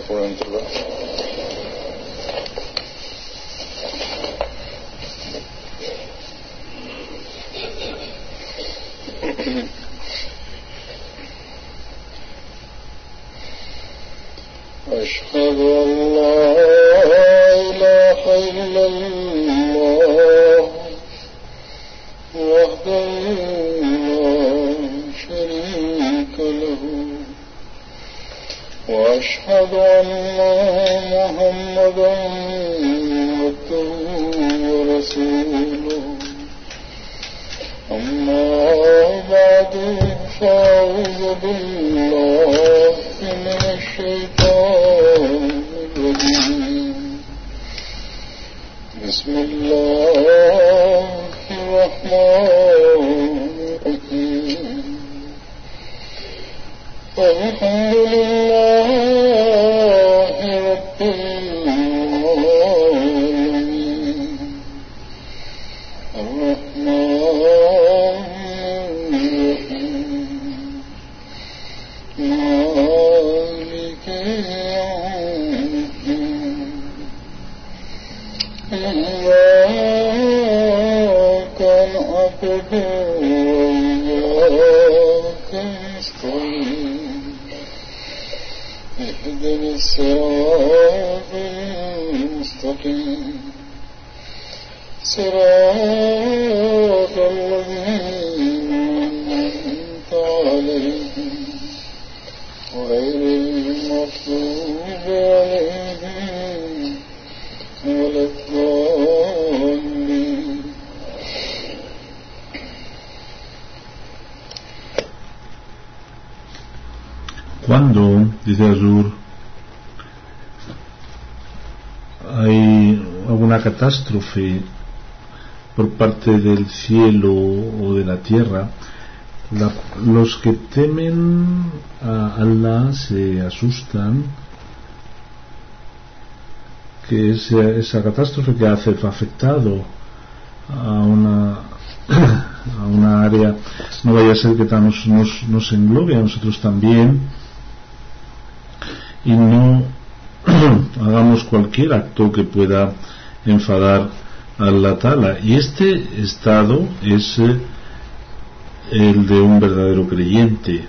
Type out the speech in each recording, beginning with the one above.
por entrar. أشهد أن لا إله إلا الله وحده لا شريك له وأشهد أن محمدا عبده ورسوله أما بعد فأعوذ بالله من الشيطان الرجيم بسم الله الرحمن الرحيم الحمد لله رب العالمين الرحمن الرحيم مالك يوم الدين إياك نعبد وإياك نستعين اهدنا الصراط المستقيم صراط الذين أنعمت عليهم غير المغضوب عليهم ولا الضالين. Cuando, dice Azur, hay alguna catástrofe por parte del cielo o de la tierra, los que temen a Allah se asustan que esa catástrofe que ha afectado a una área no vaya a ser que nos englobe a nosotros también y no hagamos cualquier acto que pueda enfadar a Allah Ta'ala. Y este estado es el de un verdadero creyente.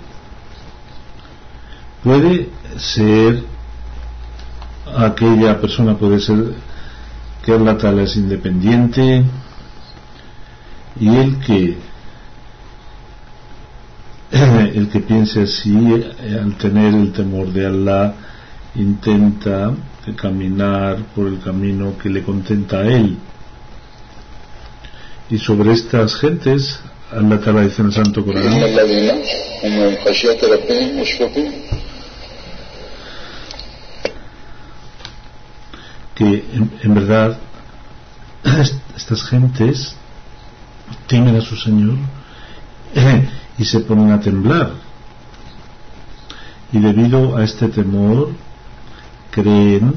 Puede ser aquella persona, puede ser que Allah Ta'ala es independiente y el que piense así, al tener el temor de Allah, intenta caminar por el camino que le contenta a él. Y sobre estas gentes Allah Ta'ala dice en el Santo Corán que en verdad estas gentes temen a su Señor y se ponen a temblar, y debido a este temor creen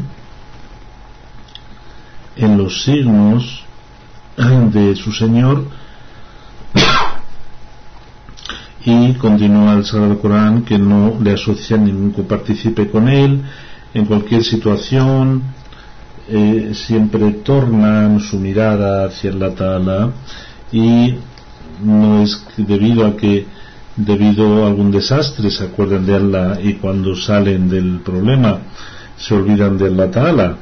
en los signos de su Señor. Y continúa el Sagrado Corán que no le asocian ningún copartícipe con él en cualquier situación, siempre tornan su mirada hacia Allah Ta'ala, y no es debido a algún desastre se acuerdan de Allah y cuando salen del problema se olvidan de Allah Ta'ala.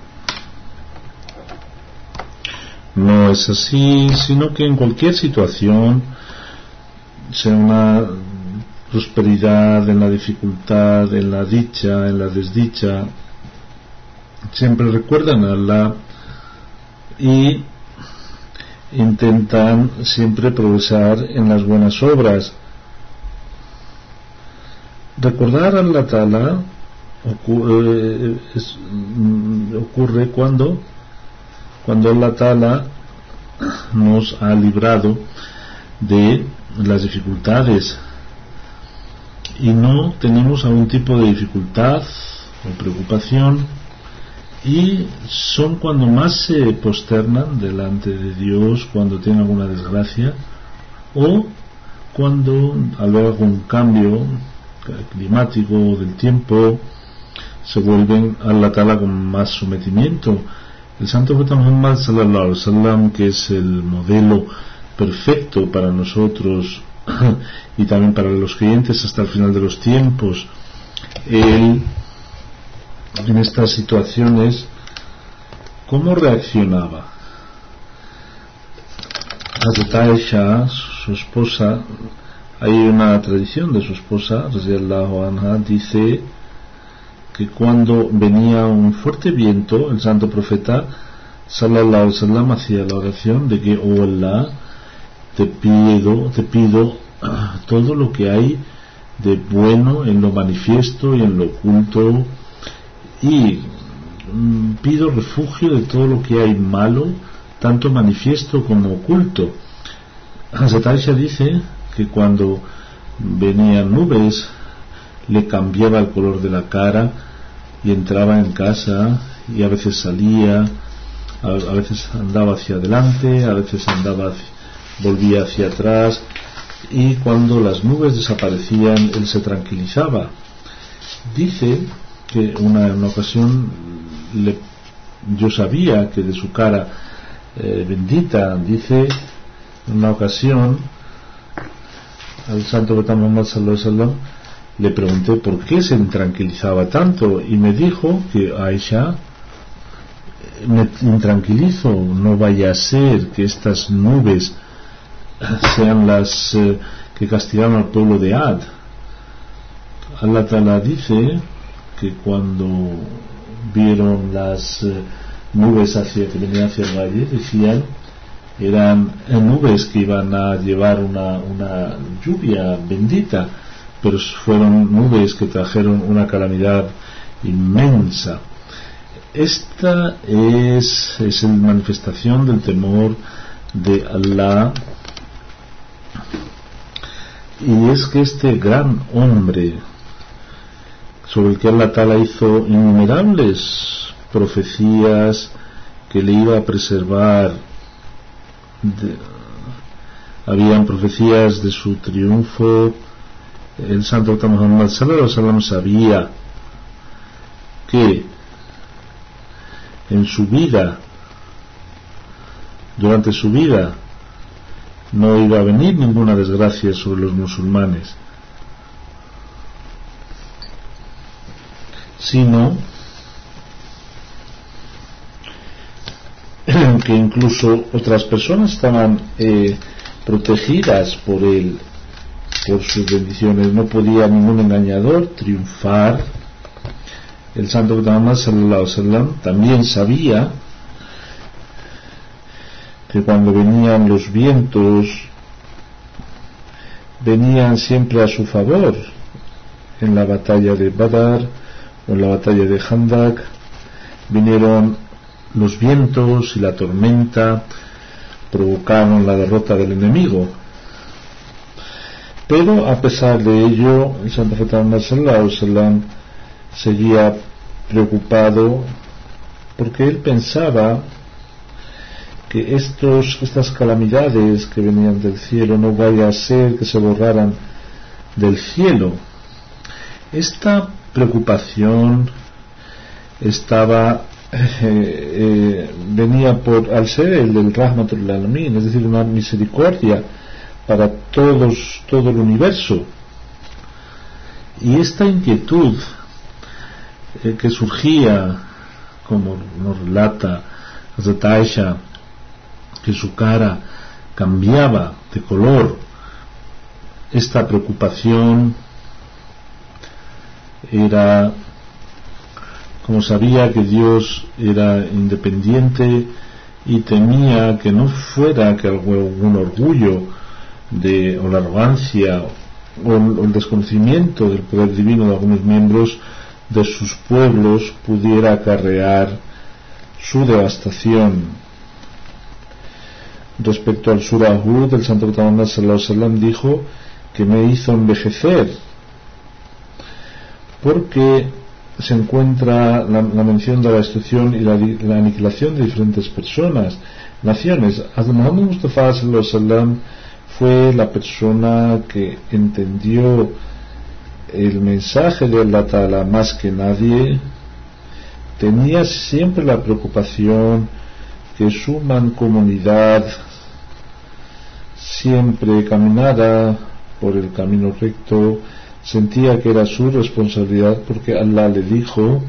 No es así, sino que en cualquier situación, sea una prosperidad, en la dificultad, en la dicha, en la desdicha, siempre recuerdan a Allah y intentan siempre progresar en las buenas obras. Recordar a Allah Ta'ala ocurre cuando Allah Ta'ala nos ha librado de las dificultades y no tenemos algún tipo de dificultad o preocupación, y son cuando más se posternan delante de Dios cuando tienen alguna desgracia o cuando al ver algún cambio climático del tiempo se vuelven a Allah Ta'ala con más sometimiento. El santo profeta Muhammad sallallahu alaihi wasallam, que es el modelo perfecto para nosotros y también para los creyentes hasta el final de los tiempos, él en estas situaciones, ¿cómo reaccionaba? Hazrat Aisha, su esposa, hay una tradición de su esposa, radiyallahu anha, dice que cuando venía un fuerte viento, el santo profeta sallallahu alaihi wasallam hacía la oración de que, oh Allah, te pido todo lo que hay de bueno en lo manifiesto y en lo oculto, y pido refugio de todo lo que hay malo, tanto manifiesto como oculto. Hazrat Aisha dice que cuando venían nubes le cambiaba el color de la cara y entraba en casa, y a veces salía, a veces andaba hacia adelante, a veces volvía hacia atrás, y cuando las nubes desaparecían él se tranquilizaba. Dice que en una ocasión yo sabía que de su cara bendita, dice en una ocasión al santo profeta Muhammad sallallahu alaihi wasallam le pregunté por qué se tranquilizaba tanto, y me dijo que Aisha, me intranquilizo, no vaya a ser que estas nubes sean las que castigaron al pueblo de Ad. Allah Ta'ala dice que cuando vieron las nubes que venían hacia el valle, decían eran nubes que iban a llevar una lluvia bendita, pero fueron nubes que trajeron una calamidad inmensa. Esta es la manifestación del temor de Allah, y es que este gran hombre sobre el que Allah Ta'ala hizo innumerables profecías que le iba a preservar, habían profecías de su triunfo. El santo profeta Muhammad sallallahu alaihi wasallam sabía que en su vida, durante su vida, no iba a venir ninguna desgracia sobre los musulmanes, sino que incluso otras personas estaban protegidas por él, por sus bendiciones. No podía ningún engañador triunfar. El santo profeta Muhammad sallallahu alaihi wasallam también sabía que cuando venían los vientos venían siempre a su favor. En la batalla de Badr o en la batalla de Khandak vinieron los vientos y la tormenta, provocaron la derrota del enemigo. Pero a pesar de ello, el santo profeta Muhammad sallallahu alaihi wasallam seguía preocupado, porque él pensaba que estas calamidades que venían del cielo no vaya a ser que se borraran del cielo. Esta preocupación venía al ser el del Rahmatul lil Alamin, es decir, una misericordia para todo el universo. Y esta inquietud que surgía, como nos relata Hazrat Aisha, que su cara cambiaba de color, esta preocupación era, como sabía que Dios era independiente y temía que no fuera que algún orgullo o la arrogancia o el desconocimiento del poder divino de algunos miembros de sus pueblos pudiera acarrear su devastación. Respecto al Surah Hud, el santo profeta Muhammad sallallahu alaihi wasallam dijo que me hizo envejecer, porque se encuentra la mención de la destrucción y la aniquilación de diferentes naciones. Hazrat Muhammad Mustafa sallallahu alaihi wasallam fue la persona que entendió el mensaje de Allah Ta'ala más que nadie, tenía siempre la preocupación que su mancomunidad siempre caminara por el camino recto. Sentía que era su responsabilidad porque Allah le dijo: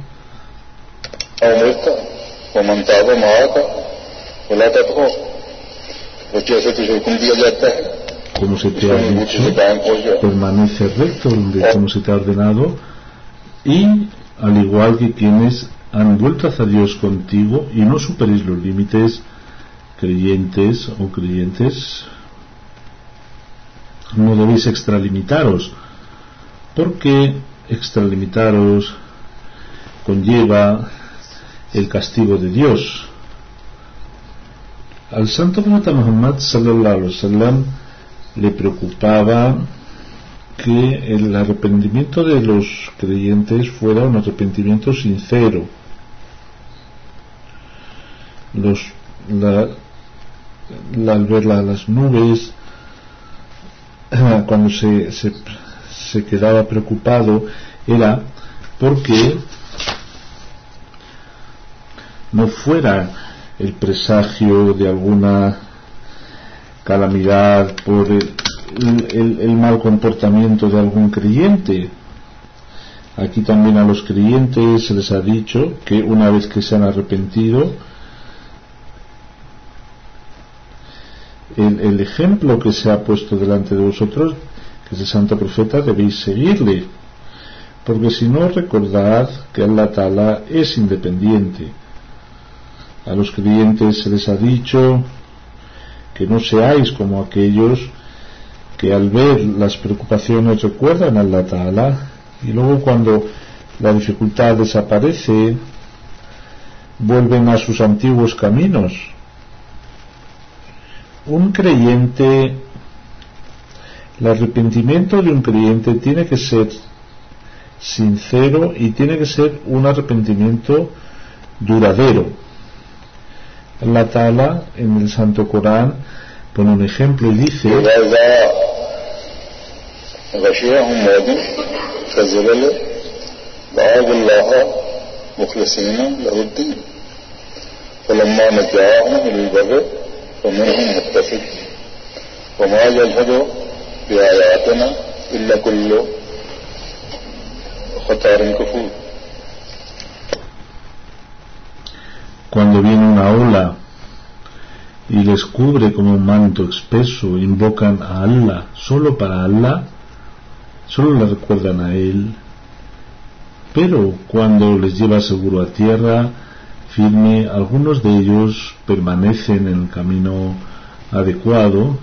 como se te ha dicho, permanece recto como se te ha ordenado, y al igual que quienes han vuelto hacia Dios contigo, y no superéis los límites, creyentes o creyentes, no debéis extralimitaros, porque extralimitaros conlleva el castigo de Dios. Al santo profeta Muhammad sallallahu alaihi wasallam le preocupaba que el arrepentimiento de los creyentes fuera un arrepentimiento sincero. Al ver las nubes, cuando se quedaba preocupado, era porque no fuera el presagio de alguna calamidad por el mal comportamiento de algún creyente. Aquí también a los creyentes se les ha dicho que una vez que se han arrepentido, el ejemplo que se ha puesto delante de vosotros, que es el santo profeta, debéis seguirle, porque si no, recordad que Allah Ta'ala es independiente. A los creyentes se les ha dicho que no seáis como aquellos que al ver las preocupaciones recuerdan a Allah Ta'ala, y luego cuando la dificultad desaparece vuelven a sus antiguos caminos. Un creyente, el arrepentimiento de un creyente tiene que ser sincero y tiene que ser un arrepentimiento duradero. Allah Ta'ala en el Santo Corán pone un ejemplo y dice: cuando viene una ola y les cubre como un manto espeso, invocan a Allah, solo para Allah, solo le recuerdan a Él, pero cuando les lleva seguro a tierra firme, algunos de ellos permanecen en el camino adecuado,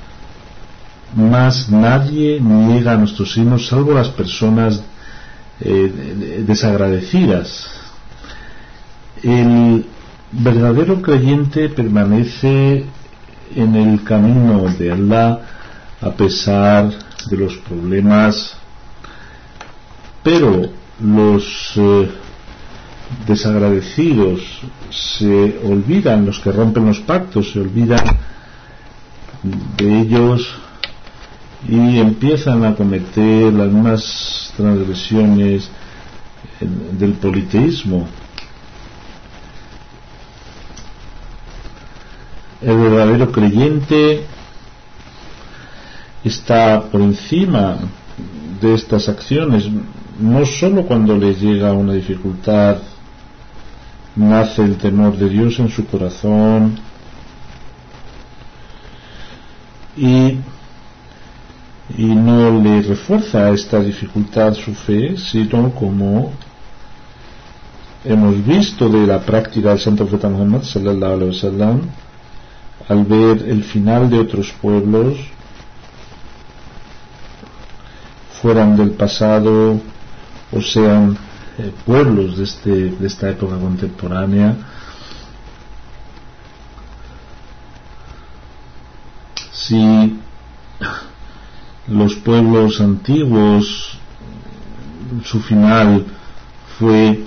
mas nadie niega a nuestros signos salvo las personas desagradecidas. El verdadero creyente permanece en el camino de Allah a pesar de los problemas, pero los desagradecidos se olvidan, los que rompen los pactos se olvidan de ellos y empiezan a cometer las mismas transgresiones del politeísmo. El verdadero creyente está por encima de estas acciones, no solo cuando les llega una dificultad nace el temor de Dios en su corazón y no le refuerza esta dificultad su fe, sino como hemos visto de la práctica del santo profeta Muhammad sallallahu alaihi wasallam, al ver el final de otros pueblos, fueran del pasado o sean pueblos de esta época contemporánea, si los pueblos antiguos su final fue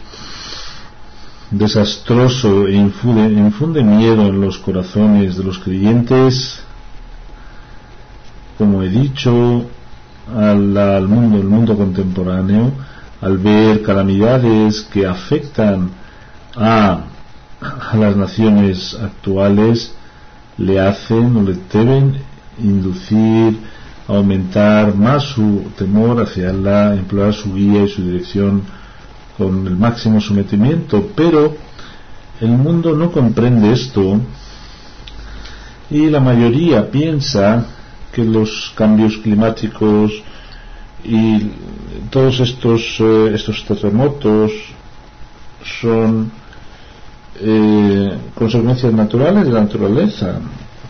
desastroso e infunde miedo en los corazones de los creyentes, como he dicho, al mundo contemporáneo, al ver calamidades que afectan a las naciones actuales le hacen o le deben inducir a aumentar más su temor hacia Allah, emplear su guía y su dirección con el máximo sometimiento, pero el mundo no comprende esto y la mayoría piensa que los cambios climáticos y todos estos terremotos son consecuencias naturales de la naturaleza.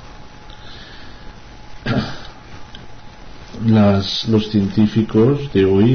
Los científicos de hoy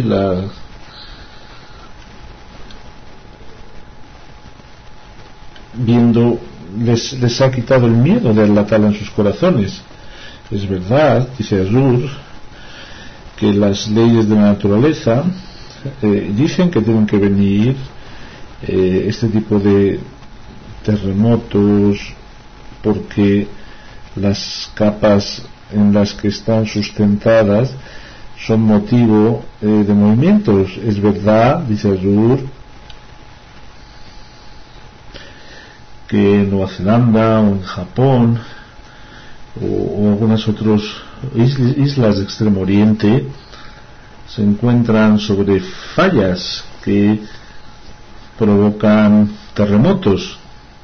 les ha quitado el miedo de Allah Ta'ala en sus corazones. Es verdad, dice Azur, que las leyes de la naturaleza dicen que tienen que venir este tipo de terremotos porque las capas en las que están sustentadas son motivo de movimientos. Es verdad, dice Azur, que en Nueva Zelanda o en Japón o algunas otras islas de Extremo Oriente se encuentran sobre fallas que provocan terremotos,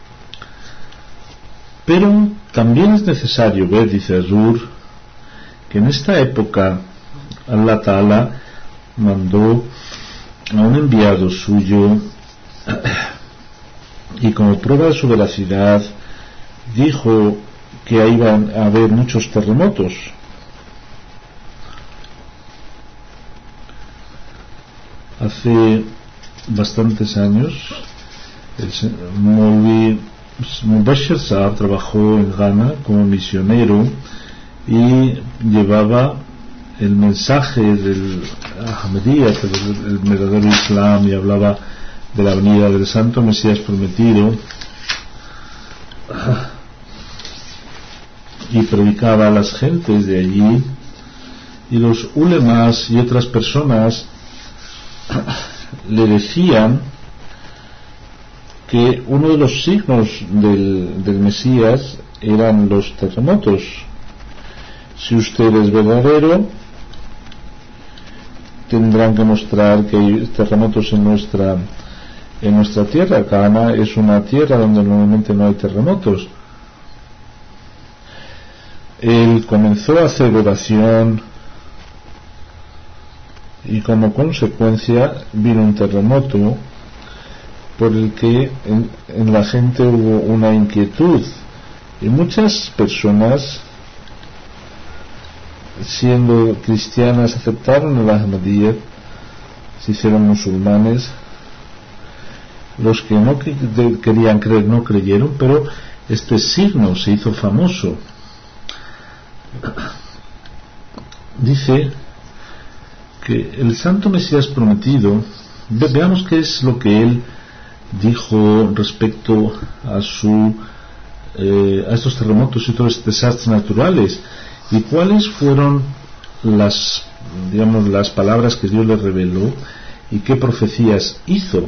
pero también es necesario ver, dice Azur, que en esta época Allah Ta'ala mandó a un enviado suyo y como prueba de su veracidad dijo que iban a haber muchos terremotos. Hace bastantes años el Maulvi Mubashir Saab trabajó en Ghana como misionero y llevaba el mensaje del Ahmadiyya, del verdadero Islam, y hablaba de la venida del Santo Mesías prometido y predicaba a las gentes de allí, y los ulemas y otras personas le decían que uno de los signos del Mesías eran los terremotos. Si usted es verdadero, tendrán que mostrar que hay terremotos en nuestra tierra. Ghana es una tierra donde normalmente no hay terremotos. Él comenzó a hacer oración y como consecuencia vino un terremoto por el que en la gente hubo una inquietud, y muchas personas, siendo cristianas, aceptaron el Ahmadiyya, se hicieron musulmanes. Los que no querían creer no creyeron, pero este signo se hizo famoso. Dice que el Santo Mesías prometido, veamos qué es lo que él dijo respecto a estos terremotos y todos estos desastres naturales, y cuáles fueron las palabras que Dios le reveló y qué profecías hizo.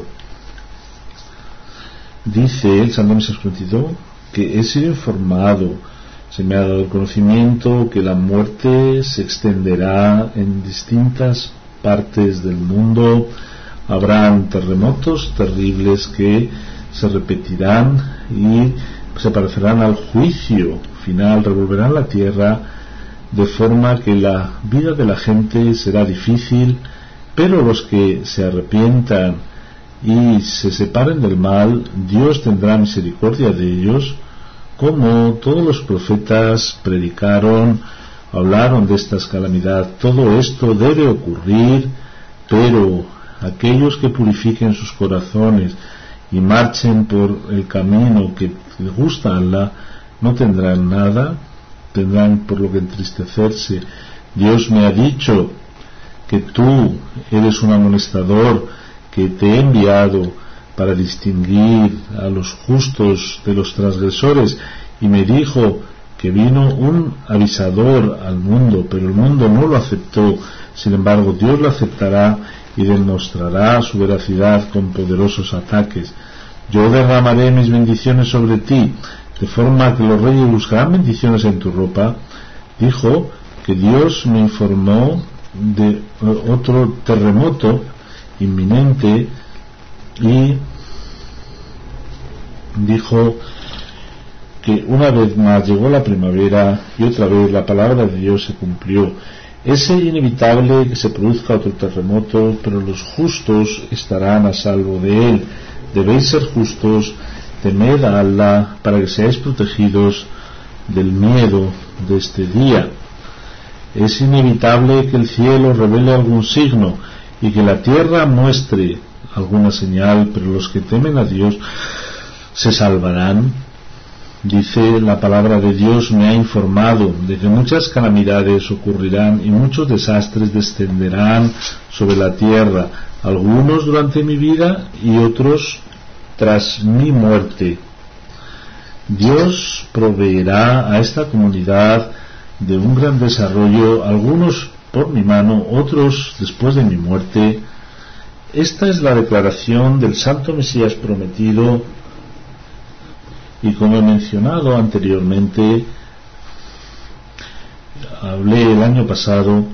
Dice el Santo Mesías prometido que he sido informado, se me ha dado el conocimiento que la muerte se extenderá en distintas partes del mundo. Habrán terremotos terribles que se repetirán y se parecerán al juicio final, revolverán la tierra de forma que la vida de la gente será difícil, pero los que se arrepientan y se separen del mal, Dios tendrá misericordia de ellos, como todos los profetas predicaron, hablaron de esta calamidad. Todo esto debe ocurrir, pero aquellos que purifiquen sus corazones y marchen por el camino que les gusta a Allah no tendrán nada, tendrán por lo que entristecerse. Dios me ha dicho que tú eres un amonestador, que te he enviado para distinguir a los justos de los transgresores, y me dijo que vino un avisador al mundo, pero el mundo no lo aceptó. Sin embargo, Dios lo aceptará y demostrará su veracidad con poderosos ataques. yo derramaré mis bendiciones sobre ti, de forma que los reyes buscarán bendiciones en tu ropa, dijo que Dios me informó de otro terremoto inminente y dijo que una vez más llegó la primavera y otra vez la palabra de Dios se cumplió. Es inevitable que se produzca otro terremoto, pero los justos estarán a salvo de él. Debéis ser justos, temed a Allah para que seáis protegidos del miedo de este día. Es inevitable que el cielo revele algún signo y que la tierra muestre alguna señal, pero los que temen a Dios se salvarán. Dice la palabra de Dios, me ha informado de que muchas calamidades ocurrirán y muchos desastres descenderán sobre la tierra, algunos durante mi vida y otros tras mi muerte. Dios proveerá a esta comunidad de un gran desarrollo, algunos por mi mano, otros después de mi muerte. Esta es la declaración del Santo Mesías prometido, y como he mencionado anteriormente, hablé el año pasado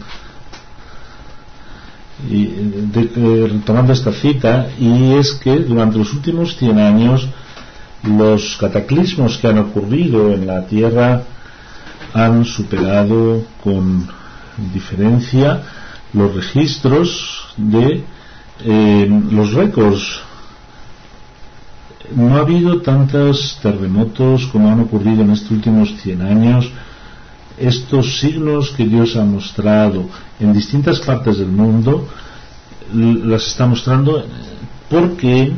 retomando esta cita, y es que durante los últimos 100 años los cataclismos que han ocurrido en la Tierra han superado con diferencia los registros de los récords. No ha habido tantos terremotos como han ocurrido en estos últimos 100 años. Estos signos que Dios ha mostrado en distintas partes del mundo las está mostrando porque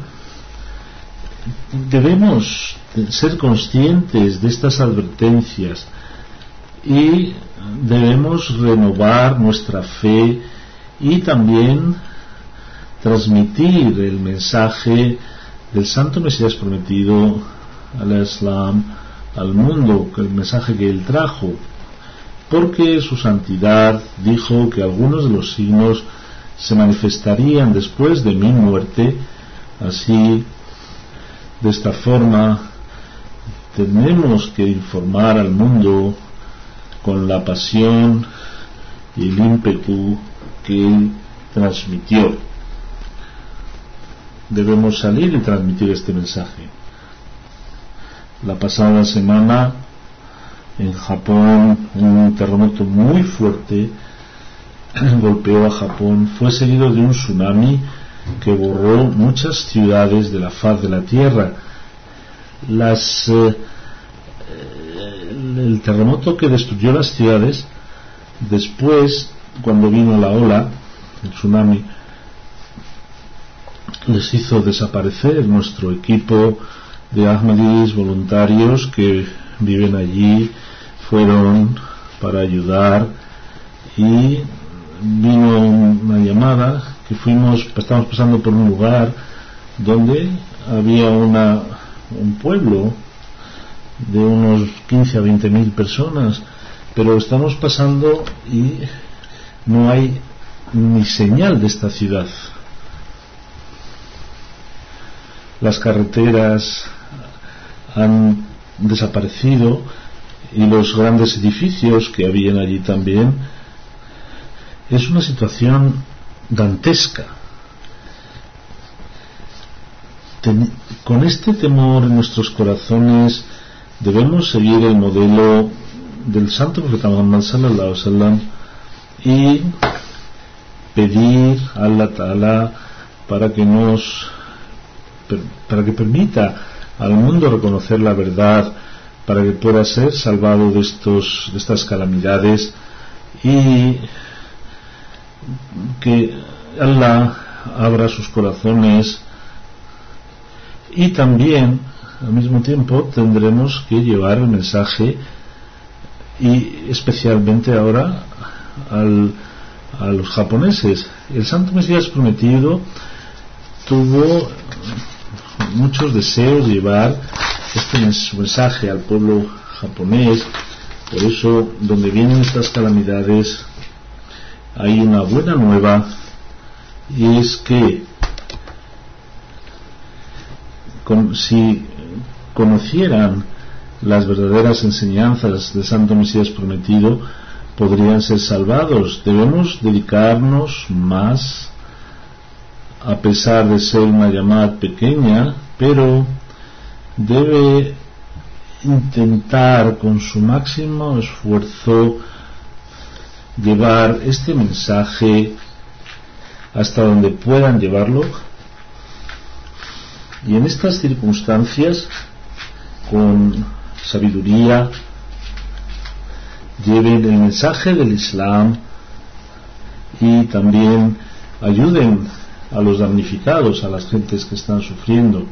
debemos ser conscientes de estas advertencias y debemos renovar nuestra fe y también transmitir el mensaje del Santo Mesías prometido al Islam, al mundo, el mensaje que él trajo, porque su santidad dijo que algunos de los signos se manifestarían después de mi muerte. Así, de esta forma, tenemos que informar al mundo con la pasión y el ímpetu que él transmitió. Debemos salir y transmitir este mensaje. La pasada semana en Japón un terremoto muy fuerte golpeó a Japón. Fue seguido de un tsunami que borró muchas ciudades de la faz de la tierra. El terremoto que destruyó las ciudades, después, cuando vino la ola, el tsunami, les hizo desaparecer. Nuestro equipo de Ahmadis voluntarios que viven allí fueron para ayudar, y vino una llamada que estábamos pasando por un lugar donde había un pueblo de unos 15 a 20 mil personas, pero estamos pasando y no hay ni señal de esta ciudad. Las carreteras han desaparecido y los grandes edificios que habían allí también. Es una situación dantesca. Con este temor en nuestros corazones debemos seguir el modelo del Santo Profeta Muhammad sallallahu alaihi wasallam y pedir a Allah Ta'ala para que permita al mundo reconocer la verdad, para que pueda ser salvado de estas calamidades, y que Allah abra sus corazones. Y también al mismo tiempo tendremos que llevar el mensaje, y especialmente ahora a los japoneses. El Santo Mesías prometido tuvo muchos deseos de llevar este mensaje al pueblo japonés. Por eso, donde vienen estas calamidades, hay una buena nueva, y es que si conocieran las verdaderas enseñanzas del Santo Mesías prometido, podrían ser salvados. Debemos dedicarnos más, a pesar de ser una llamada pequeña, pero debe intentar con su máximo esfuerzo llevar este mensaje hasta donde puedan llevarlo, y en estas circunstancias, con sabiduría, lleven el mensaje del Islam y también ayuden a los damnificados, a las gentes que están sufriendo.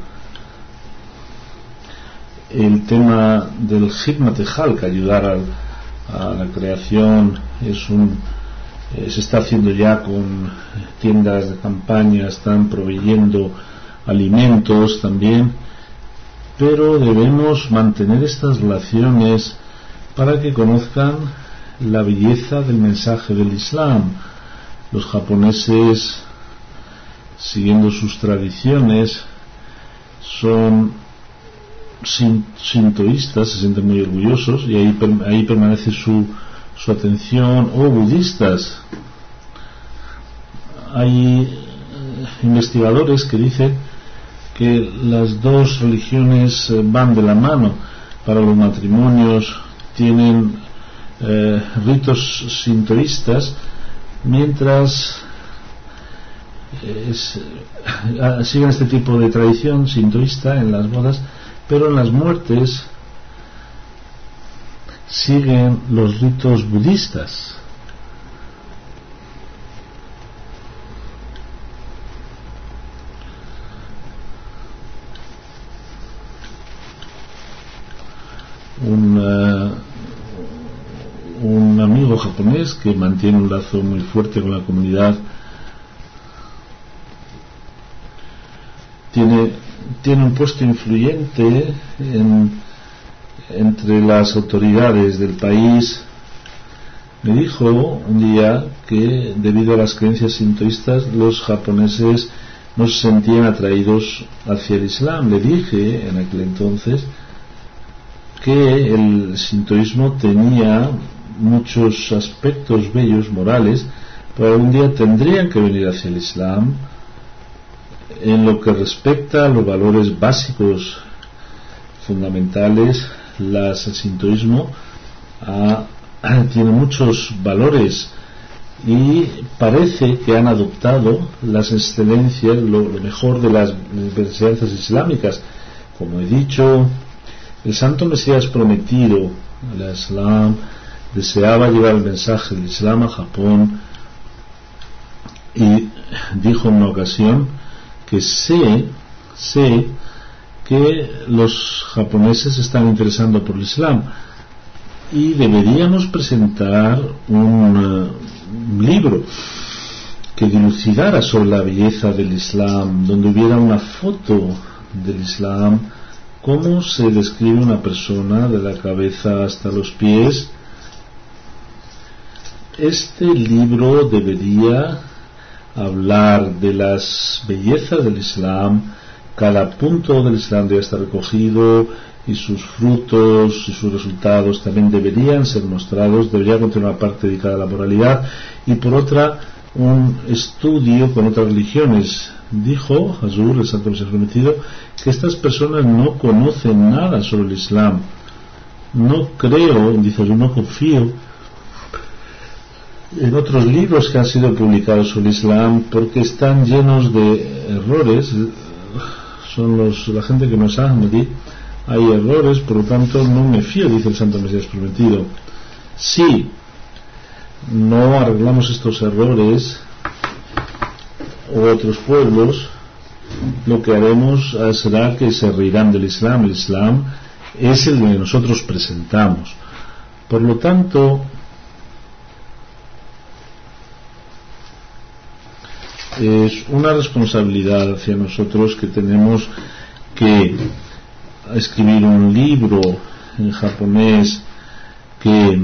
El tema del Khidmat al-Khalq, ayudar a la creación, se está haciendo ya con tiendas de campaña, están proveyendo alimentos también, pero debemos mantener estas relaciones para que conozcan la belleza del mensaje del Islam. Los japoneses, siguiendo sus tradiciones, son sintoístas, se sienten muy orgullosos, y ahí permanece su atención, o budistas. Hay investigadores que dicen que las dos religiones van de la mano. Para los matrimonios tienen ritos sintoístas, mientras siguen este tipo de tradición sintoísta en las bodas, pero en las muertes siguen los ritos budistas. Un amigo japonés que mantiene un lazo muy fuerte con la comunidad tiene un puesto influyente entre las autoridades del país. Me dijo un día que debido a las creencias sintoístas los japoneses no se sentían atraídos hacia el Islam. Le dije en aquel entonces que el sintoísmo tenía muchos aspectos bellos, morales, pero algún día tendrían que venir hacia el Islam. En lo que respecta a los valores básicos fundamentales, el sintoísmo tiene muchos valores y parece que han adoptado las excelencias, lo mejor de las enseñanzas islámicas. Como he dicho, el Santo Mesías prometido, el Islam, deseaba llevar el mensaje del Islam a Japón, y dijo en una ocasión que sé que los japoneses se están interesando por el Islam y deberíamos presentar un libro que dilucidara sobre la belleza del Islam, donde hubiera una foto del Islam, cómo se describe una persona de la cabeza hasta los pies. Este libro debería hablar de las bellezas del Islam. Cada punto del Islam debe estar recogido, y sus frutos y sus resultados también deberían ser mostrados. Debería contener una parte dedicada a la moralidad y por otra un estudio con otras religiones. Dijo Hazur, el Santo Mesías prometido, que estas personas no conocen nada sobre el Islam. No creo, dice Hazur, no confío en otros libros que han sido publicados sobre el Islam, porque están llenos de errores. Son la gente que nos ha Ahmadi. Hay errores, por lo tanto no me fío, dice el Santo Mesías prometido. Si no arreglamos estos errores o otros pueblos, lo que haremos será que se reirán del Islam. El Islam es el que nosotros presentamos. Por lo tanto, es una responsabilidad hacia nosotros, que tenemos que escribir un libro en japonés que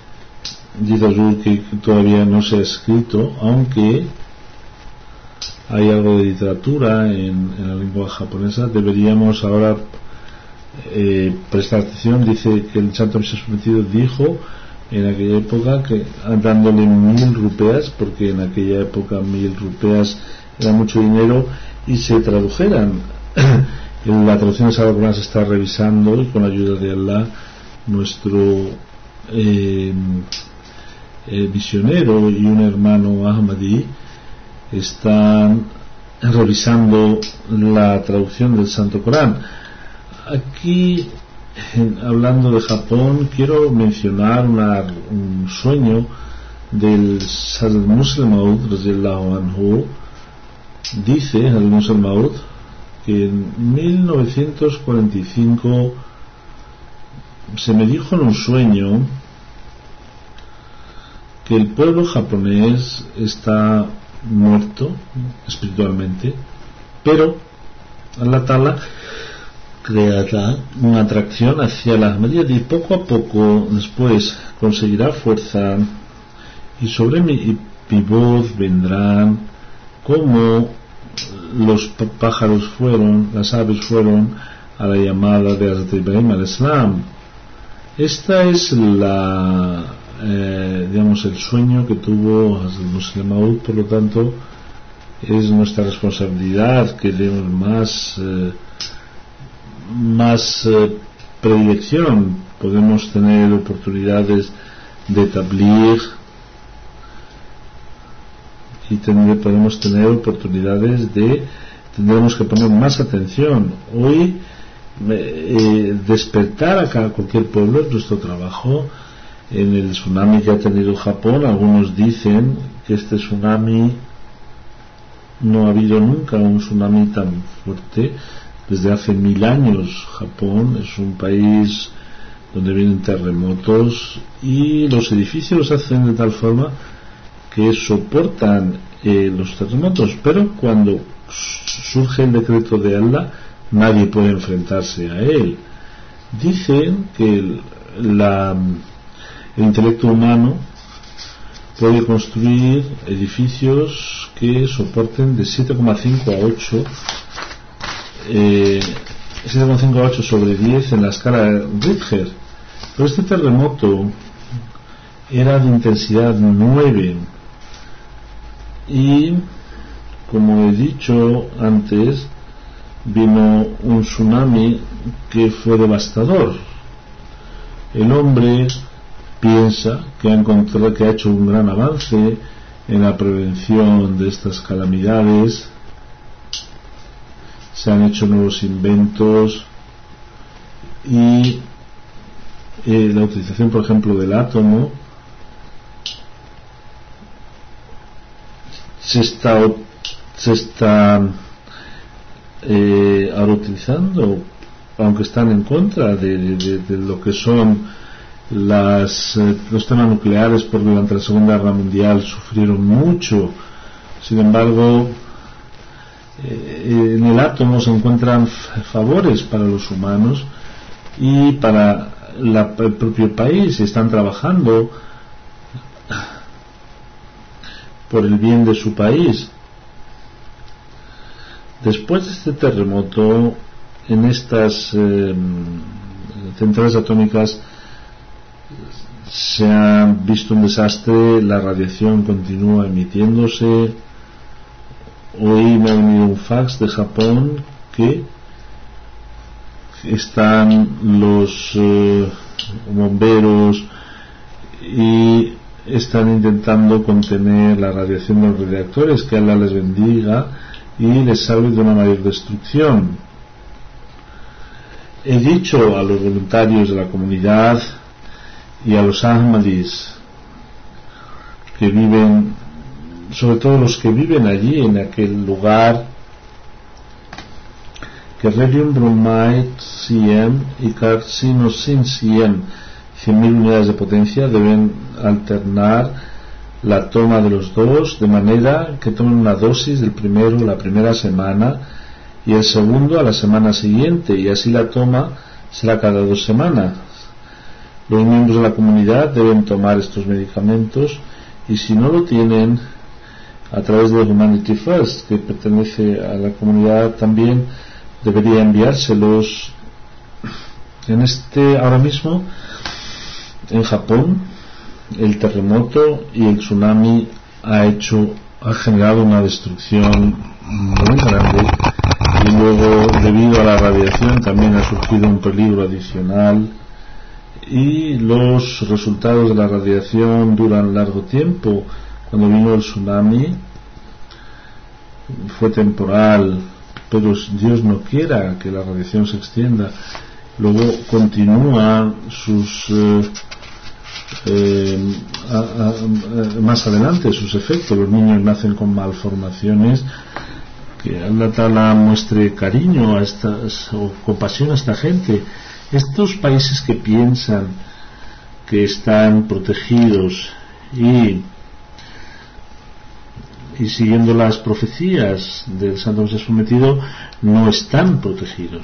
dice Azul que todavía no se ha escrito, aunque hay algo de literatura en la lengua japonesa. Deberíamos ahora prestar atención. Dice que el Santo Mesías Prometido dijo en aquella época que dándole 1000 rupeas, porque en aquella época 1000 rupeas era mucho dinero, y se tradujeran. La traducción de Sagrado Corán se está revisando, y con la ayuda de Allah, nuestro visionero y un hermano Ahmadi están revisando la traducción del Santo Corán. Aquí, hablando de Japón, quiero mencionar un sueño del Hazrat Musleh Maud radhiyallahu anhu. Dice Hazrat Musleh Maud que en 1945 se me dijo en un sueño que el pueblo japonés está muerto espiritualmente, pero Allah Ta'ala creará una atracción hacia la Ahmadiyya, y poco a poco después conseguirá fuerza, y sobre mi voz vendrán como los pájaros fueron, las aves fueron a la llamada de Hazrat Ibrahim al-Islam. Esta es el sueño que tuvo Hazrat Musleh Maud. Por lo tanto, es nuestra responsabilidad que demos más predilección. Podemos tener oportunidades de tabligh y podemos tener oportunidades tendremos que poner más atención. Hoy despertar a cualquier pueblo es nuestro trabajo. En el tsunami que ha tenido Japón, algunos dicen que este tsunami, no ha habido nunca un tsunami tan fuerte desde hace 1000 años. Japón es un país donde vienen terremotos, y los edificios los hacen de tal forma que soportan los terremotos, pero cuando surge el decreto de Allah, nadie puede enfrentarse a él. Dicen que el intelecto humano puede construir edificios que soporten de 7,5 a 8 sobre 10 en la escala Richter, pero este terremoto era de intensidad 9, y como he dicho antes, vino un tsunami que fue devastador. El hombre piensa que ha hecho un gran avance en la prevención de estas calamidades. Se han hecho nuevos inventos, y la utilización, por ejemplo, del átomo se está ahora utilizando, aunque están en contra de lo que son los temas nucleares, porque durante la Segunda Guerra Mundial sufrieron mucho. Sin embargo, en el átomo se encuentran favores para los humanos y para el propio país, y están trabajando por el bien de su país. Después de este terremoto, en estas centrales atómicas se ha visto un desastre. La radiación continúa emitiéndose. Hoy me ha venido un fax de Japón que están los bomberos y están intentando contener la radiación de los reactores. Que Allah les bendiga y les salve de una mayor destrucción. He dicho a los voluntarios de la comunidad y a los Ahmadis que viven, sobre todo los que viven allí en aquel lugar, que Radium Bromide CM y Carcino Sin CM 100.000 unidades de potencia deben alternar la toma de los dos, de manera que tomen una dosis del primero la primera semana y el segundo a la semana siguiente, y así la toma será cada 2 semanas. Los miembros de la comunidad deben tomar estos medicamentos, y si no lo tienen, a través de Humanity First, que pertenece a la comunidad, también debería enviárselos. Ahora mismo en Japón el terremoto y el tsunami ha generado una destrucción muy grande, y luego, debido a la radiación, también ha surgido un peligro adicional, y los resultados de la radiación duran largo tiempo. Cuando vino el tsunami fue temporal, pero Dios no quiera que la radiación se extienda. Luego continúa más adelante sus efectos. Los niños nacen con malformaciones. Que Allah Ta'ala muestre cariño o compasión a esta gente. Estos países que piensan que están protegidos y siguiendo las profecías del Santo Mesías prometido, no están protegidos.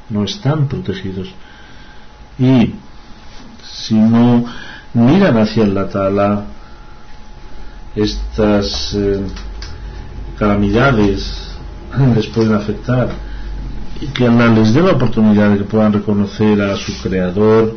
Y si no miran hacia Allah Ta'ala, estas calamidades les pueden afectar, y que Allah les dé la oportunidad de que puedan reconocer a su Creador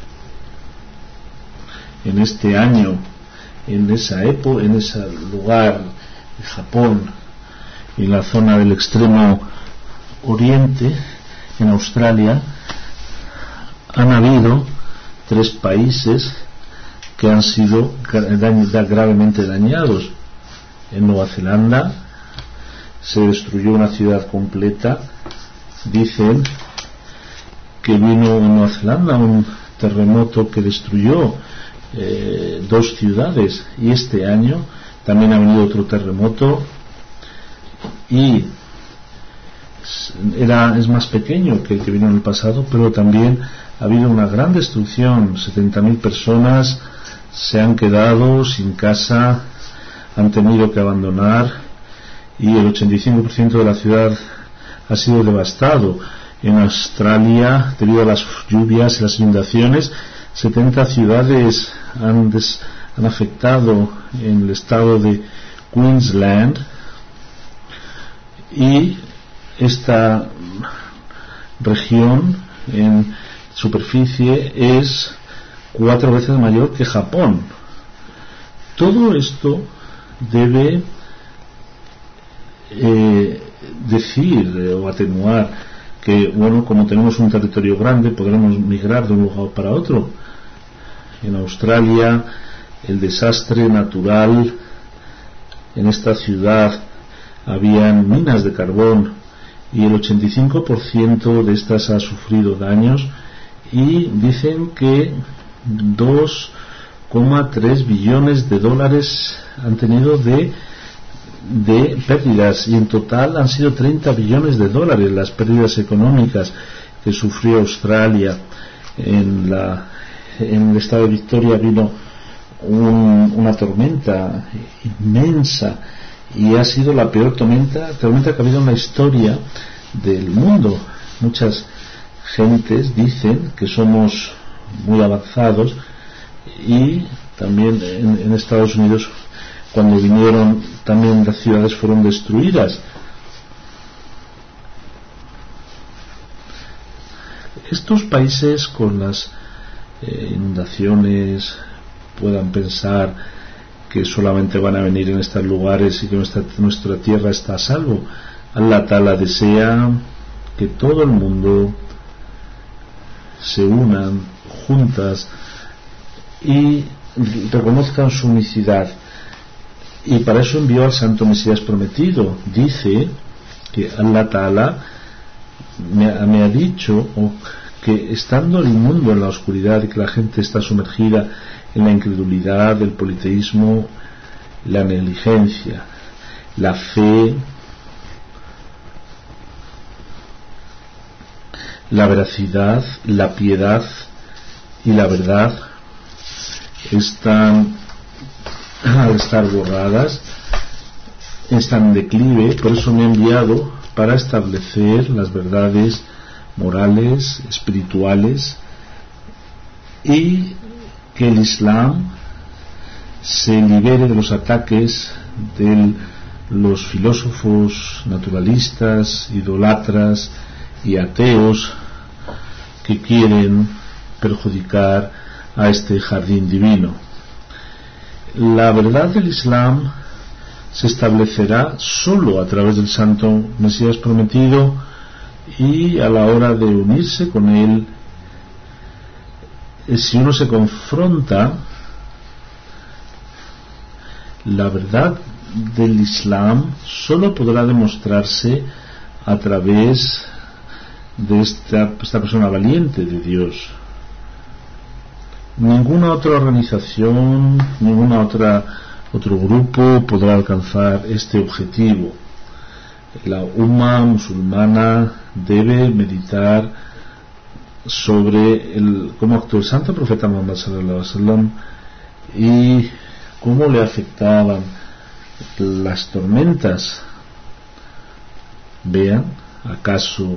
en este año, en esa época, en ese lugar de Japón, en la zona del extremo oriente, en Australia. Han habido 3 países que han sido gravemente dañados. En Nueva Zelanda se destruyó una ciudad completa. Dicen que vino en Nueva Zelanda un terremoto que destruyó 2 ciudades, y este año también ha venido otro terremoto, y es más pequeño que el que vino en el pasado, pero también ha habido una gran destrucción. 70.000 personas se han quedado sin casa, han tenido que abandonar, y el 85% de la ciudad ha sido devastado. En Australia, debido a las lluvias y las inundaciones, 70 ciudades han afectado en el estado de Queensland, y esta región en superficie es 4 veces mayor que Japón. Todo esto debe decir o atenuar que, bueno, como tenemos un territorio grande, podremos migrar de un lugar para otro. En Australia, el desastre natural, en esta ciudad habían minas de carbón, y el 85% de estas ha sufrido daños, y dicen que 2,3 billones de dólares han tenido de pérdidas, y en total han sido 30 billones de dólares las pérdidas económicas que sufrió Australia. En el estado de Victoria vino una tormenta inmensa, y ha sido la peor tormenta que ha habido en la historia del mundo. Muchas gentes dicen que somos muy avanzados, y también en Estados Unidos, cuando vinieron, también las ciudades fueron destruidas. Estos países con las inundaciones puedan pensar que solamente van a venir en estos lugares y que nuestra tierra está a salvo. Allah Ta'ala desea que todo el mundo se unan juntas y reconozcan su unicidad, y para eso envió al Santo Mesías prometido. Dice que Allah Ta'ala me ha dicho que estando el mundo en la oscuridad y que la gente está sumergida en la incredulidad, el politeísmo, la negligencia, la fe, la veracidad, la piedad y la verdad están, al estar borradas, están en declive. Por eso me ha enviado para establecer las verdades morales, espirituales, y que el Islam se libere de los ataques de los filósofos naturalistas, idolatras y ateos que quieren perjudicar a este jardín divino. La verdad del Islam se establecerá solo a través del Santo Mesías prometido, y a la hora de unirse con él, si uno se confronta, la verdad del Islam solo podrá demostrarse a través de esta persona valiente de Dios. Ninguna otra organización, otro grupo podrá alcanzar este objetivo. La umma musulmana debe meditar sobre cómo actuó el santo profeta Muhammad sallallahu alaihi wasallam y cómo le afectaban las tormentas. Vean, ¿acaso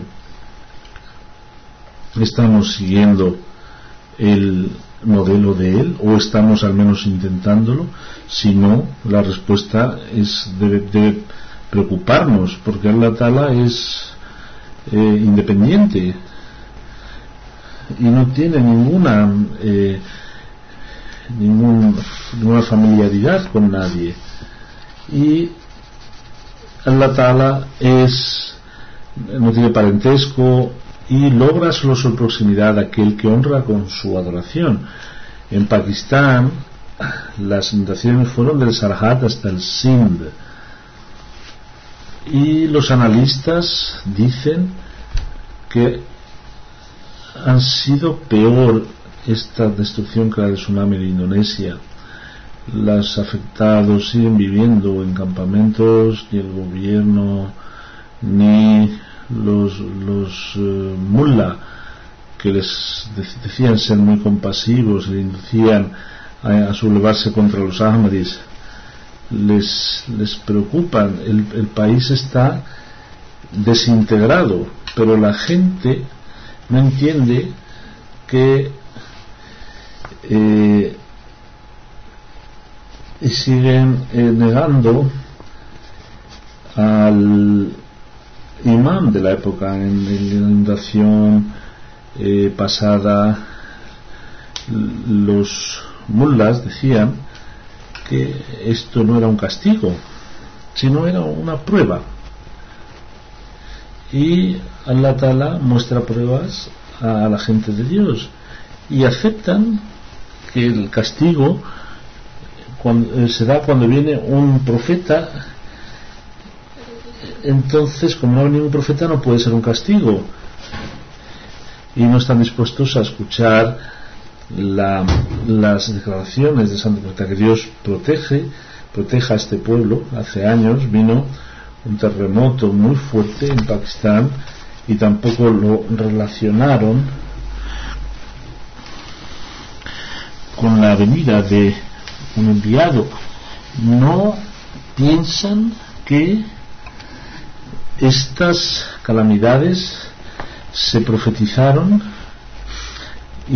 estamos siguiendo el modelo de él, o estamos al menos intentándolo? Si no, la respuesta debe preocuparnos, porque Allah Ta'ala es independiente y no tiene ninguna familiaridad con nadie, y Allah Ta'ala no tiene parentesco y logra solo su proximidad a aquel que honra con su adoración. En Pakistán las inundaciones fueron del Sarhat hasta el Sindh, y los analistas dicen que han sido peor esta destrucción que la del tsunami de Indonesia. Los afectados siguen viviendo en campamentos, ni el gobierno ni los mullah, que les decían ser muy compasivos, le inducían a sublevarse contra los ahmadis, les preocupan. El país está desintegrado, pero la gente no entiende que siguen negando al imán de la época. En la inundación pasada, los mullahs decían que esto no era un castigo, sino era una prueba, y Allah Ta'ala muestra pruebas a la gente de Dios, y aceptan que el castigo se da cuando viene un profeta. Entonces, como no hay ningún profeta, no puede ser un castigo, y no están dispuestos a escuchar las declaraciones de Santo Profeta, que Dios proteja a este pueblo. Hace años vino un terremoto muy fuerte en Pakistán y tampoco lo relacionaron con la venida de un enviado. No piensan que estas calamidades se profetizaron y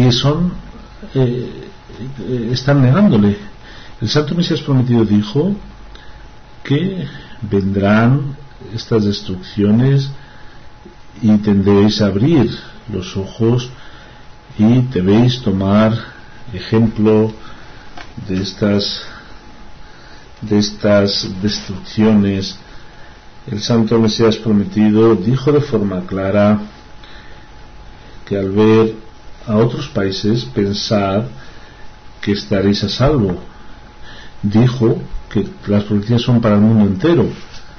están negándole. El Santo Mesías prometido dijo que vendrán estas destrucciones y tendréis a abrir los ojos y debéis tomar ejemplo de estas destrucciones. El Santo Mesías prometido dijo de forma clara que al ver a otros países pensad que estaréis a salvo. Dijo que las profecías son para el mundo entero.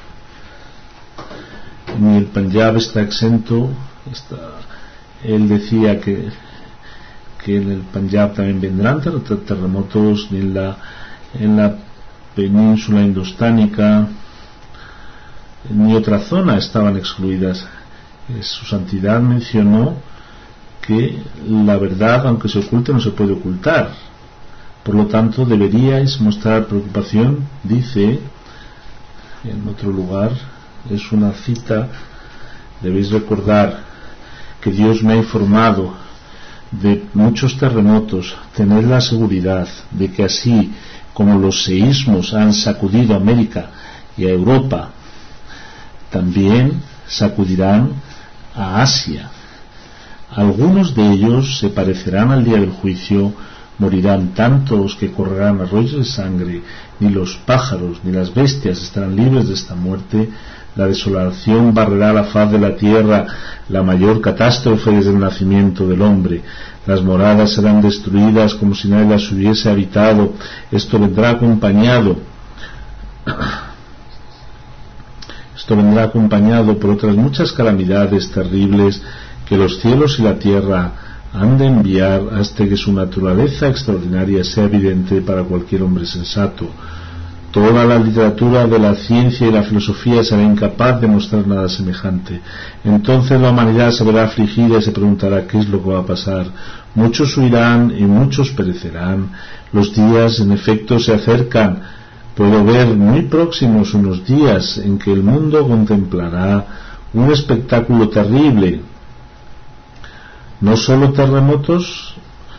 Ni el Punjab está exento. Él decía que en el Punjab también vendrán terremotos, ni en la península indostánica ni otra zona estaban excluidas. Su santidad mencionó que la verdad, aunque se oculte, no se puede ocultar. Por lo tanto, deberíais mostrar preocupación. Dice en otro lugar, es una cita: debéis recordar que Dios me ha informado de muchos terremotos. Tened la seguridad de que así como los seísmos han sacudido a América y a Europa, también sacudirán a Asia. Algunos de ellos se parecerán al día del juicio, morirán tantos que correrán arroyos de sangre, ni los pájaros ni las bestias estarán libres de esta muerte. La desolación barrerá la faz de la tierra, la mayor catástrofe desde el nacimiento del hombre. Las moradas serán destruidas como si nadie las hubiese habitado. Esto vendrá acompañado por otras muchas calamidades terribles que los cielos y la tierra han de enviar hasta que su naturaleza extraordinaria sea evidente para cualquier hombre sensato. Toda la literatura de la ciencia y la filosofía será incapaz de mostrar nada semejante. Entonces la humanidad se verá afligida y se preguntará qué es lo que va a pasar. Muchos huirán y muchos perecerán. Los días en efecto se acercan. Puedo ver muy próximos unos días en que el mundo contemplará un espectáculo terrible. No solo terremotos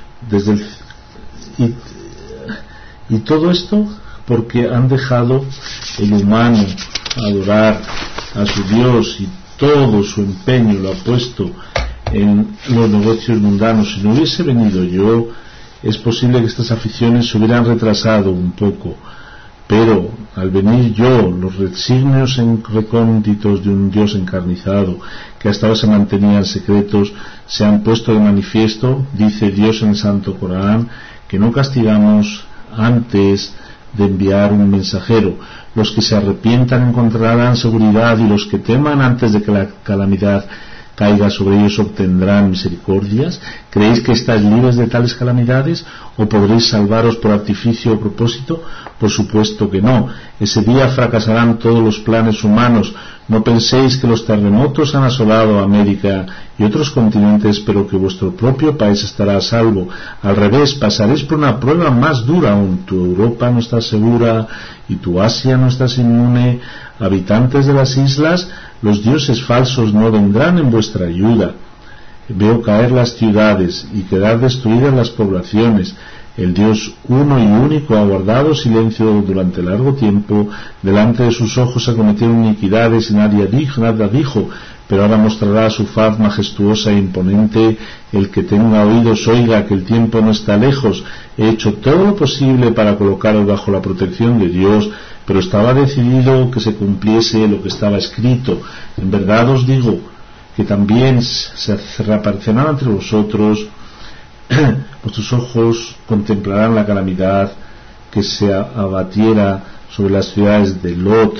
y todo esto porque han dejado el humano adorar a su Dios y todo su empeño lo ha puesto en los negocios mundanos. Si no hubiese venido yo, es posible que estas aficiones se hubieran retrasado un poco, pero al venir yo, los designios recónditos de un Dios encarnizado que hasta ahora se mantenían secretos se han puesto de manifiesto. Dice Dios en el Santo Corán que no castigamos antes de enviar un mensajero. Los que se arrepientan encontrarán seguridad, y los que teman antes de que la calamidad caiga sobre ellos obtendrán misericordias. ¿Creéis que estáis libres de tales calamidades? ¿O podréis salvaros por artificio o propósito? Por supuesto que no. Ese día fracasarán todos los planes humanos. No penséis que los terremotos han asolado a América y otros continentes, pero que vuestro propio país estará a salvo. Al revés, pasaréis por una prueba más dura aún. Tu Europa no está segura y tu Asia no está inmune. Habitantes de las islas, los dioses falsos no vendrán en vuestra ayuda. Veo caer las ciudades y quedar destruidas las poblaciones. El Dios uno y único ha guardado silencio durante largo tiempo. Delante de sus ojos se cometieron iniquidades y nada dijo, pero ahora mostrará su faz majestuosa e imponente. El que tenga oídos oiga, que el tiempo no está lejos. He hecho todo lo posible para colocaros bajo la protección de Dios, pero estaba decidido que se cumpliese lo que estaba escrito. En verdad os digo que también se reaparecerán entre vosotros. Vuestros ojos contemplarán la calamidad que se abatiera sobre las ciudades de Lot,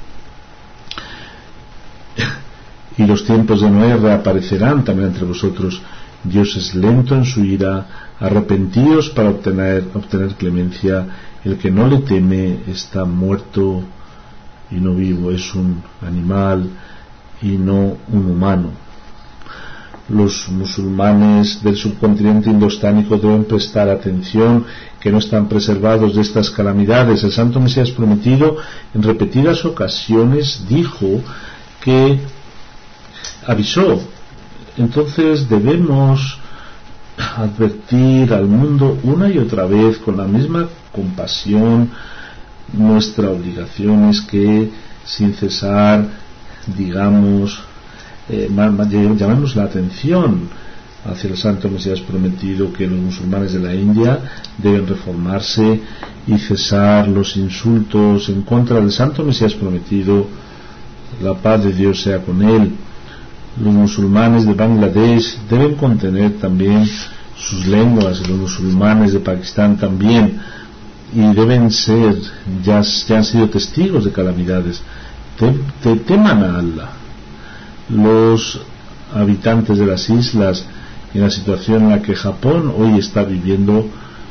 y los tiempos de Noé reaparecerán también entre vosotros. Dios es lento en su ira. Arrepentíos para obtener clemencia. El que no le teme está muerto y no vivo, es un animal y no un humano. Los musulmanes del subcontinente indostánico deben prestar atención, que no están preservados de estas calamidades. El Santo Mesías prometido en repetidas ocasiones dijo que avisó. Entonces debemos advertir al mundo una y otra vez con la misma compasión. Nuestra obligación es que sin cesar digamos, llamamos la atención hacia el Santo Mesías prometido, que los musulmanes de la India deben reformarse y cesar los insultos en contra del Santo Mesías prometido. La paz de Dios sea con él. Los musulmanes de Bangladesh deben contener también sus lenguas, y los musulmanes de Pakistán también, y deben ser, ya han sido testigos de calamidades. Teman a Allah. Los habitantes de las islas, en la situación en la que Japón hoy está viviendo,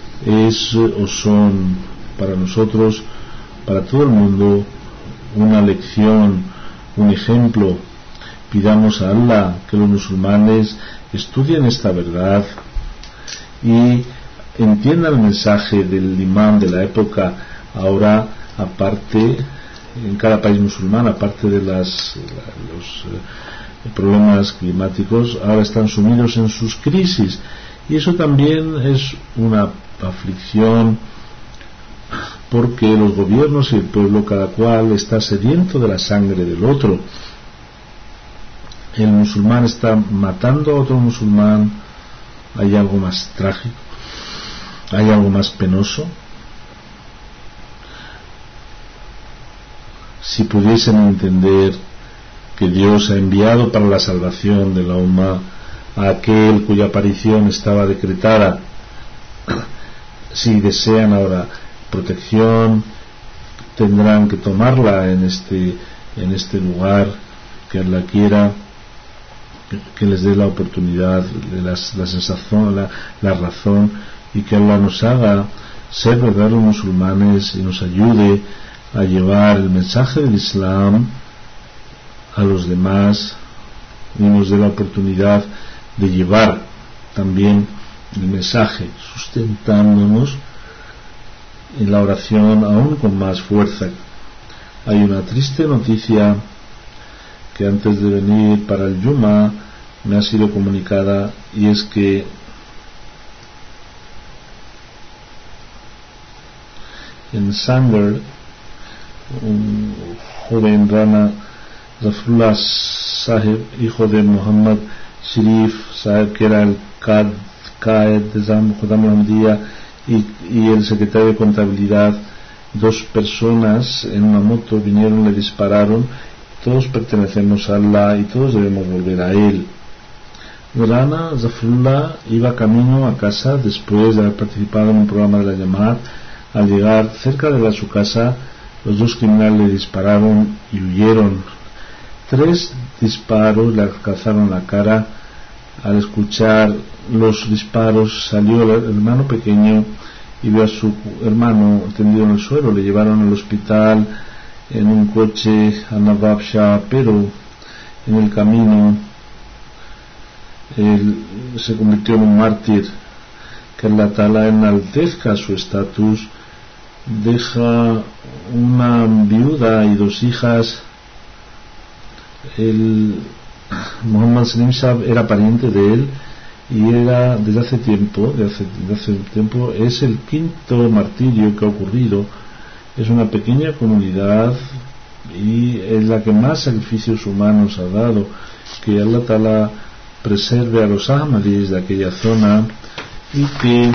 son para nosotros, para todo el mundo, una lección, un ejemplo. Pidamos a Allah que los musulmanes estudien esta verdad y entiendan el mensaje del imán de la época. Ahora, aparte, en cada país musulmán, aparte de los problemas climáticos, ahora están sumidos en sus crisis, y eso también es una aflicción porque los gobiernos y el pueblo, cada cual está sediento de la sangre del otro. El musulmán está matando a otro musulmán. ¿Hay algo más trágico? ¿Hay algo más penoso? Si pudiesen entender que Dios ha enviado para la salvación de la umma a aquel cuya aparición estaba decretada, si desean ahora protección, tendrán que tomarla en este lugar, que Allah quiera, que les dé la oportunidad, la sensación, la razón, y que Allah nos haga ser verdaderos musulmanes y nos ayude a llevar el mensaje del Islam a los demás, y nos dé la oportunidad de llevar también el mensaje, sustentándonos en la oración aún con más fuerza. Hay una triste noticia que antes de venir para el Yuma me ha sido comunicada, y es que en Sanger, un joven Rana Zafrullah Sahib, hijo de Muhammad Sharif Sahib, que era el Qaed de Khuddam al-Ahmadiyya y el secretario de contabilidad, dos personas en una moto vinieron, le dispararon. Todos pertenecemos a Allah y todos debemos volver a Él. Rana Zafrullah iba camino a casa después de haber participado en un programa de la Jamaat. Al llegar cerca de su casa, los dos criminales le dispararon y huyeron. 3 disparos le alcanzaron la cara. Al escuchar los disparos salió el hermano pequeño y vio a su hermano tendido en el suelo. Le llevaron al hospital en un coche a Nawab Shah, pero en el camino él se convirtió en un mártir. Que Allah Ta'ala enaltezca su estatus. Deja una viuda y 2 hijas. Muhammad Salim Saab era pariente de él y era desde hace tiempo es el 5º martirio que ha ocurrido. Es una pequeña comunidad y es la que más sacrificios humanos ha dado. Que Allah Ta'ala preserve a los Ahmadis de aquella zona y que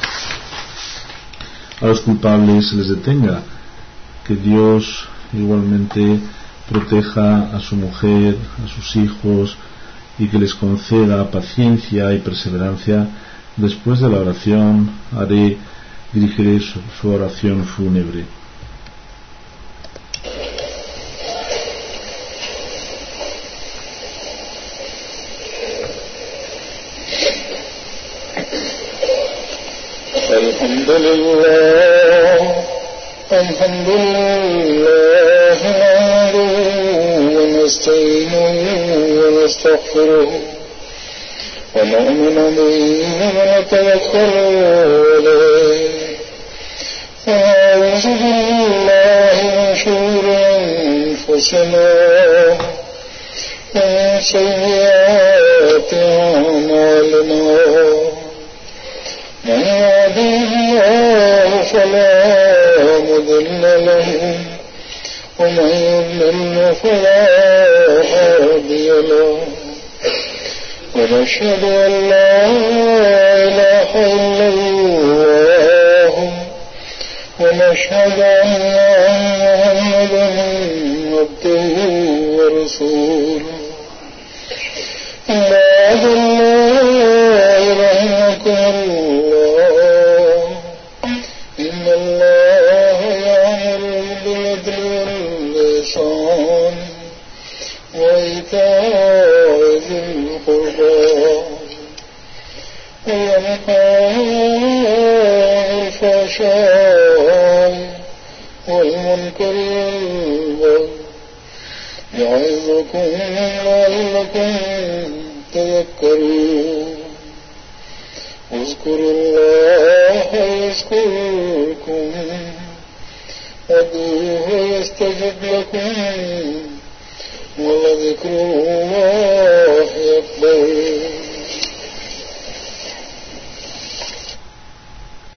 a los culpables se les detenga. Que Dios igualmente proteja a su mujer, a sus hijos, y que les conceda paciencia y perseverancia. Después de la oración dirigiré su oración fúnebre. Alhamdulillah ونستعينه ونستغفره ونؤمن به ونتوكل عليه ونعوذ بالله من شرور أنفسنا ومن سيئات أعمالنا من يهده الله فلا مضل له ومن يضلل فلا هادي له ونشهد أن لا إله إلا الله ونشهد أن محمدا عبده ورسوله عباد الله رحمكم الله إن الله يأمر بالعدل والإحسان وإيتاء ذي القربى وينهى عن الفحشاء والمنكر والبغي يعظكم لعلكم تذكرون اذكروا الله يذكركم وادعوه يستجب لكم ولذكر الله أكبر.